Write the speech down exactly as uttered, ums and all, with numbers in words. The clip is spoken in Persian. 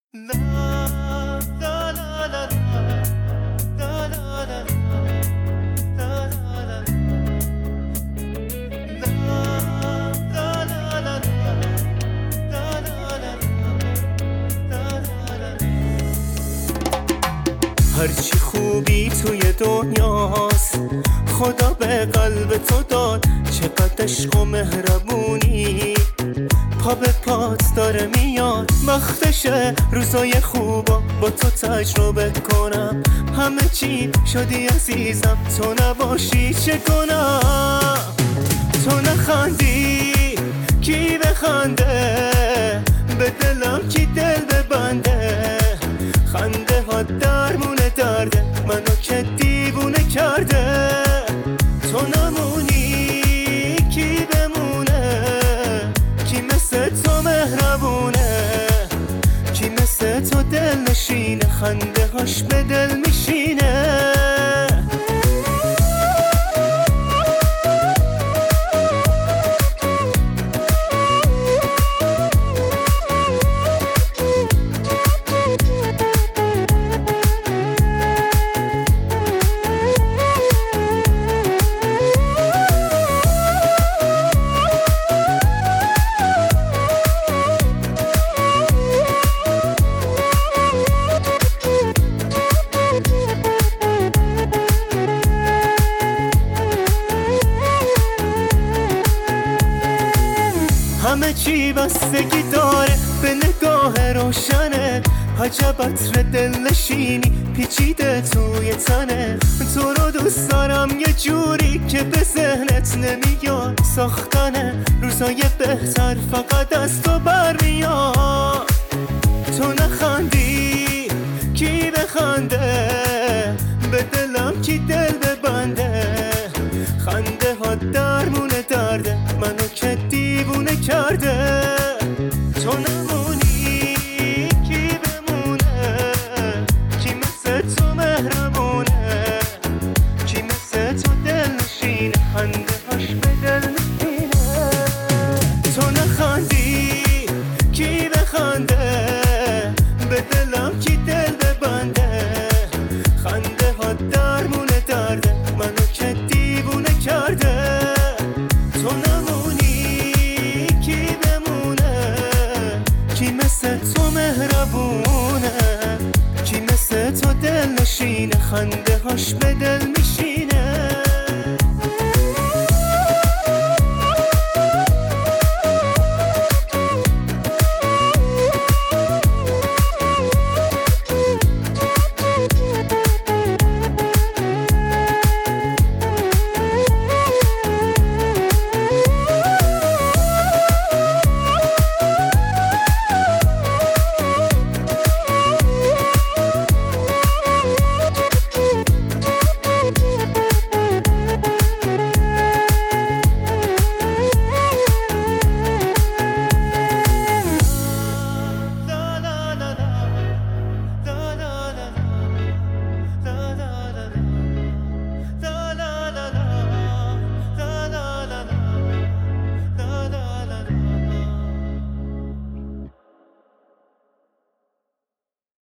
هرچی خوبی توی دنیاست خدا به قلب تو داد، چقدر عشق و مهربونی پا به پات داره میاد. وقتشه روزای خوبا با تو تجربه کنم، همه چی شدی عزیزم، تو نباشی چه کنم؟ تو نخندی کی بخنده، به دلم کی دل ببنده؟ خنده ها درمونه درده، منو که دیوونه کرده. تو نمونی کی بمونه، کی مثل تو مهربونه، کی مثل تو دل نشینه، خنده هاش به دل میشینه. همه چی بستگی داره به نگاه روشنه، عجب عطر دل نشینی پیچیده توی تنه. تو رو دوست دارم یه جوری که به ذهنت نمیاد، ساختنه روزای بهتر فقط از تو برمیاد. تو نخندی کی بخنده، به دلم کی دل ببنده؟ خنده ها درمونه درده، منو که دیوونه کرده. تو نمونی کی بمونه، کی مثل تو مهربونه، کی مثل تو دل نشینه، خنده هاش به دل نشینه. تو نخندی کی بخنده، به دلم کی دل ببنده؟ خنده ها درمونه درده، منو که دیوونه کرده. تو نمونی کی بمونه، کی مثل تو مهربونه، کی مثل تو دل نشینه، خنده هاش به دل میشینه.